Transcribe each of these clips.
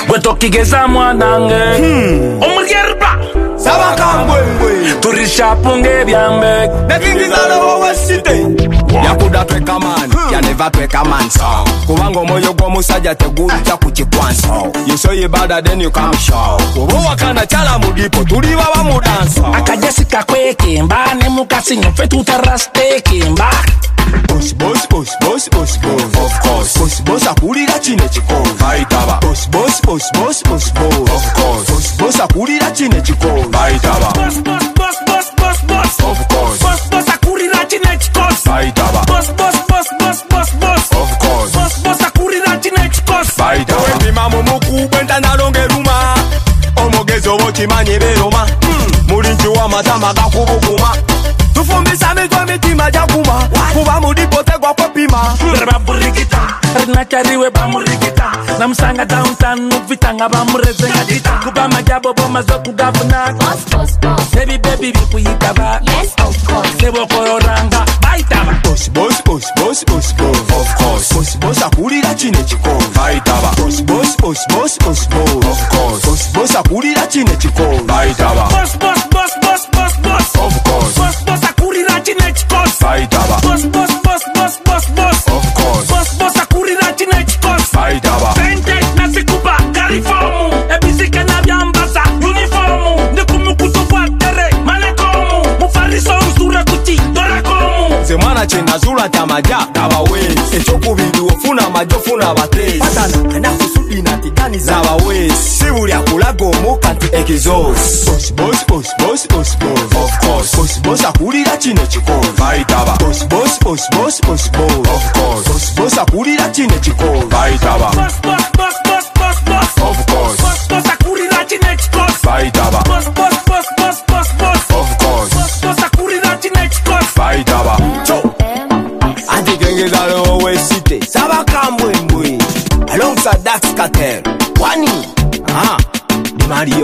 Wetokigeza mwanange Omugierba Sabakambwe Turisha punge byambe Nekingizalo wowe site Yakuda tweka man Ya never tweka man so Kubango moyo gwa musajja tegulita kukikwansa You so you better then you come show Kubuwa kana chala mudipo tuliwa wa mudansa Akajessica kweke mba Nemukasi nyufe tutarasteke mba Boss, boss, boss, boss, boss, boss. Of course. Boss, boss, akulira chine chiko. Baitaba. Boss, boss, boss, boss, boss, boss. Of course. Boss, boss, akulira chine chiko. Baitaba. Boss, boss, boss, boss, boss, boss. Of course. Boss, boss, akurira chine chiko. Baitaba. Boss, boss, boss, boss, boss, boss. Of course. Boss, boss, akurira chine chiko. Baitaba. Wepi mamu mukubenda nalonge luma. Omogezo wochimanye beroma. Mulinchi wa matama gakubukuma. Tufumbisa mitwa mitima jakuma. Kuba mudipote gwa popima. Reba burigita Rinachariwe bamurigita Namsanga downtown Nufitanga bamureze ngadita Kuba majabo boma zoku gavana Boss, boss, boss. Baby, baby, bikuyitaba Yes, of course. Sebo koyoranga Baitaba Boss, boss, boss, boss, boss, boss. Of course. Boss, boss, akulira chine chiko. Baitaba. Boss, boss, boss, boss, boss, boss. Of course. Boss, boss, akulira chine chiko. Baitaba. Boss, boss, boss, boss, boss, boss. Of course. Boss, boss, akurira chine chiko. Baitaba. Boss, boss, boss, boss, boss, boss. Of course. Boss, boss, akurira chine chiko. Baitaba. Sente nasikuba karifomu Ebizike na byambaza uniformu Nekumukutu bwatere manekomu Mufariso msura kuti dorakomu Zemana chenazula tamaja Kabawezi Echokubidi ofuna majofuna batezi Patana anakusudi na tigani za bawezi Sibuli akulago mukanti ekizos Boss, boss, boss, boss, boss, boss. Of course. Boss, boss, akulira chine chiko. Baitaba. Boss, boss, boss, boss, boss, boss. Of course. Boss, boss, akulira chine chiko. Baitaba. Boss, boss, boss, boss, boss, boss. Of course. Boss, boss, akurira chine chiko. Baitaba. Boss, boss, boss, boss, boss, boss. Of course. Boss, boss, akurira chine chiko. Baitaba. Cho. Antigengezalo always city. Sabakambwe mbwe. Alongside Dax Cartel. Wani. Di Mario.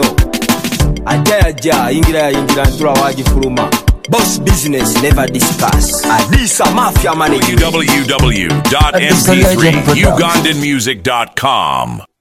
Aja ingira ntura wajifuruma. Boss business never discuss. Adisa mafia manager. www.mp3ugandanmusic.com